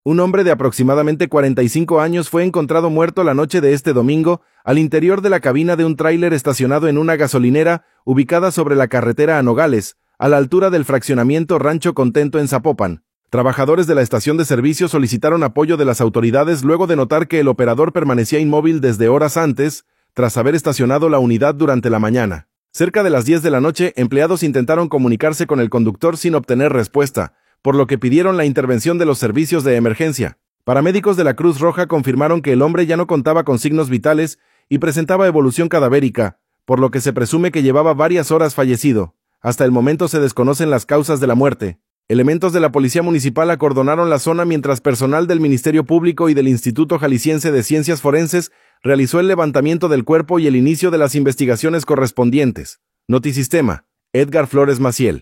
Un hombre de aproximadamente 45 años fue encontrado muerto la noche de este domingo al interior de la cabina de un tráiler estacionado en una gasolinera ubicada sobre la carretera a Nogales, a la altura del fraccionamiento Rancho Contento en Zapopan. Trabajadores de la estación de servicio solicitaron apoyo de las autoridades luego de notar que el operador permanecía inmóvil desde horas antes, tras haber estacionado la unidad durante la mañana. Cerca de las 10 de la noche, empleados intentaron comunicarse con el conductor sin obtener respuesta, por lo que pidieron la intervención de los servicios de emergencia. Paramédicos de la Cruz Roja confirmaron que el hombre ya no contaba con signos vitales y presentaba evolución cadavérica, por lo que se presume que llevaba varias horas fallecido. Hasta el momento se desconocen las causas de la muerte. Elementos de la Policía Municipal acordonaron la zona mientras personal del Ministerio Público y del Instituto Jalisciense de Ciencias Forenses realizó el levantamiento del cuerpo y el inicio de las investigaciones correspondientes. Notisistema, Edgar Flores Maciel.